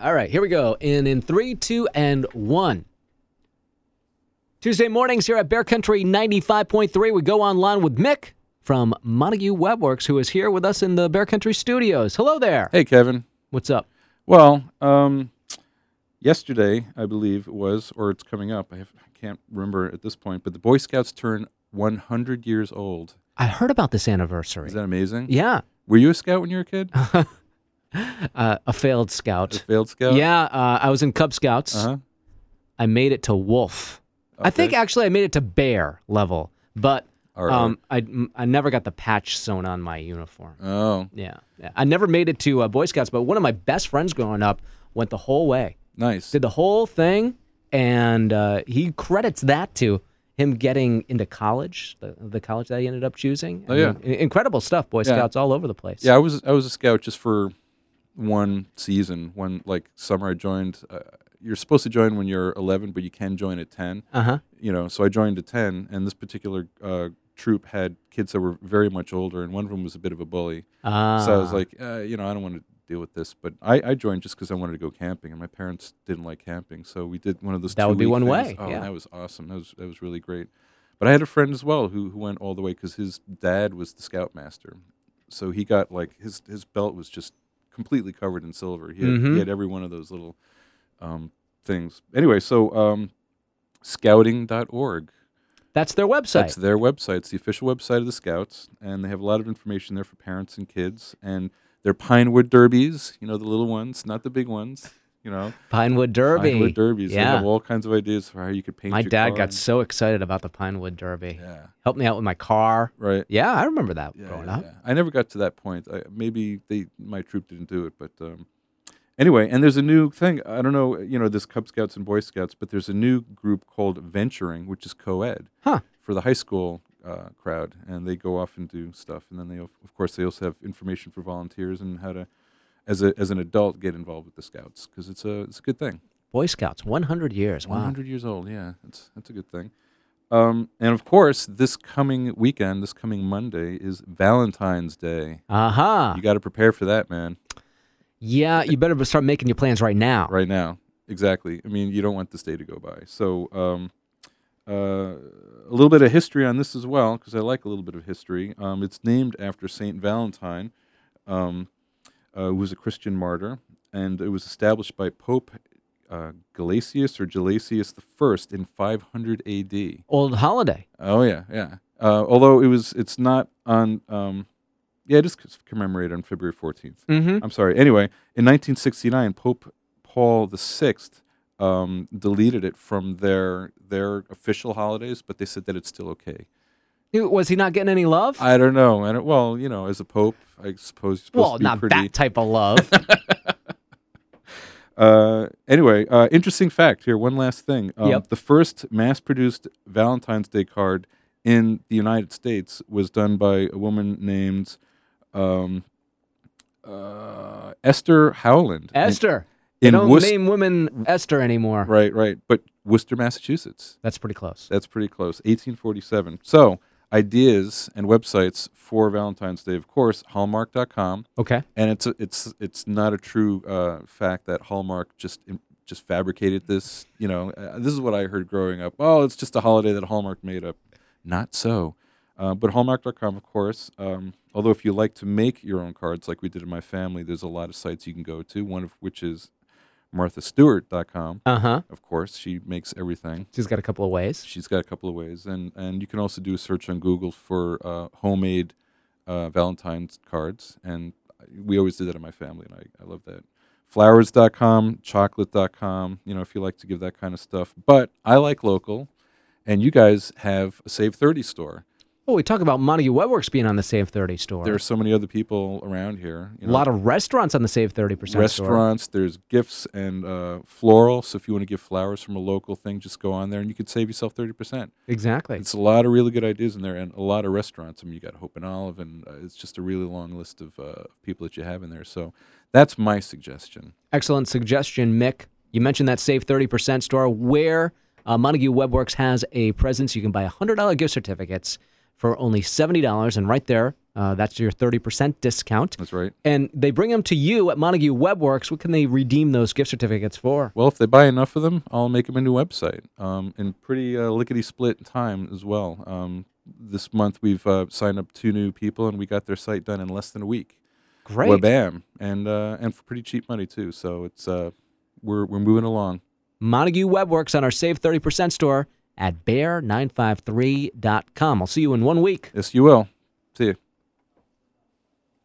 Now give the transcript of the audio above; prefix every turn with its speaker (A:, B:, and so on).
A: All right, here we go. In 3, 2, and 1. Tuesday mornings here at Bear Country 95.3. We go online with Mick from Montague Webworks, who is here with us in the Bear Country studios. Hello there.
B: Hey, Kevin.
A: What's up?
B: Well, yesterday, I believe it was, or it's coming up. I can't remember at this point, but the Boy Scouts turn 100 years old.
A: I heard about this anniversary.
B: Is that amazing?
A: Yeah.
B: Were you a scout when you were a kid?
A: A failed scout.
B: A failed scout?
A: Yeah, I was in Cub Scouts.
B: Uh-huh.
A: I made it to Wolf.
B: Okay.
A: I think actually I made it to Bear level, but
B: All right.
A: I never got the patch sewn on my uniform.
B: Oh,
A: Yeah. I never made it to Boy Scouts, but one of my best friends growing up went the whole way.
B: nice.
A: Did the whole thing, and he credits that to him getting into college, the college that he ended up choosing.
B: Oh, yeah.
A: Incredible stuff, Boy
B: Yeah.
A: Scouts all over the place.
B: Yeah, I was a scout just for one season. One summer I joined. You're supposed to join when you're 11, but you can join at 10.
A: Uh-huh.
B: So I joined at 10, and this particular troop had kids that were very much older, and one of them was a bit of a bully. So I was like, I don't want to deal with this, but I joined just because I wanted to go camping, and my parents didn't like camping, so we did one of those.
A: That would be
B: 2-week
A: one
B: things.
A: way,
B: Oh,
A: yeah.
B: that was awesome. That was really great. But I had a friend as well who went all the way because his dad was the scoutmaster, so he got his belt was just completely covered in silver. He had every one of those little things. Anyway, so scouting.org.
A: That's their website.
B: That's their website. It's the official website of the Scouts, and they have a lot of information there for parents and kids. And their Pinewood Derbies, the little ones, not the big ones,
A: Pinewood Derby.
B: Pinewood Derbies. They
A: Yeah.
B: have all kinds of ideas for how you could paint
A: My
B: your
A: dad
B: car.
A: got so excited about the Pinewood Derby.
B: Yeah,
A: Helped me out with my car.
B: right.
A: Yeah, I remember that
B: Yeah,
A: growing
B: yeah,
A: up.
B: yeah. I never got to that point. Maybe my troop didn't do it, but anyway. And there's a new thing. I don't know, there's Cub Scouts and Boy Scouts, but there's a new group called Venturing, which is co-ed
A: Huh.
B: for the high school crowd, and they go off and do stuff. And then they also have information for volunteers and how to, as an adult, get involved with the Scouts because it's a good thing.
A: Boy Scouts, 100 years. Wow.
B: 100 years old, yeah, that's a good thing. And of course, this coming Monday is Valentine's Day.
A: Aha.
B: You got to prepare for that, man.
A: Yeah, you better start making your plans right now.
B: Right now, exactly. I mean, you don't want this day to go by. So, a little bit of history on this as well, because I like a little bit of history. It's named after Saint Valentine, who was a Christian martyr, and it was established by Pope Gelasius I in 500 A.D.
A: Old holiday.
B: Oh yeah, yeah. Although it's not on. It is commemorated on February 14th.
A: Mm-hmm.
B: I'm sorry. Anyway, in 1969, Pope Paul VI deleted it from their official holidays, but they said that it's still okay.
A: Was he not getting any love?
B: I don't know. Well, as a pope, I suppose you're supposed to be
A: not
B: pretty.
A: that type of love.
B: Anyway, interesting fact here. One last thing.
A: Yep.
B: The first mass-produced Valentine's Day card in the United States was done by a woman named Esther Howland.
A: Esther.
B: In
A: They don't
B: Worcester,
A: name women Esther anymore.
B: right. But Worcester, Massachusetts.
A: That's pretty close.
B: That's pretty close. 1847. So, ideas and websites for Valentine's Day, of course, Hallmark.com.
A: Okay.
B: And it's not a true fact that Hallmark just fabricated this. This is what I heard growing up. Oh, it's just a holiday that Hallmark made up. Not so. But Hallmark.com, of course. Although if you like to make your own cards, like we did in my family, there's a lot of sites you can go to. One of which is MarthaStewart.com.
A: Uh-huh.
B: Of course, she makes everything.
A: She's got a couple of ways.
B: She's got a couple of ways, and you can also do a search on Google for homemade Valentine's cards, and we always did that in my family, and I love that. Flowers.com, chocolate.com, if you like to give that kind of stuff. But I like local, and you guys have a Save 30 store.
A: Oh, we talk about Montague Webworks being on the Save 30 store.
B: There are so many other people around here.
A: A lot of restaurants on the Save 30% store.
B: Restaurants, there's gifts and floral. So if you want to give flowers from a local thing, just go on there and you could save yourself 30%.
A: Exactly.
B: It's a lot of really good ideas in there and a lot of restaurants. I mean, you got Hope and Olive, and it's just a really long list of people that you have in there. So that's my suggestion.
A: Excellent suggestion, Mick. You mentioned that Save 30% store where Montague Webworks has a presence. You can buy $100 gift certificates for only $70. And right there, that's your 30% discount.
B: That's right.
A: And they bring them to you at Montague WebWorks. What can they redeem those gift certificates for?
B: Well, if they buy enough of them, I'll make them a new website in pretty lickety-split time as well. This month we've signed up 2 new people, and we got their site done in less than a week.
A: Great.
B: Wabam, and for pretty cheap money too. So it's we're moving along.
A: Montague WebWorks on our Save 30% store at bear953.com. I'll see you in 1 week.
B: Yes, you will. See you.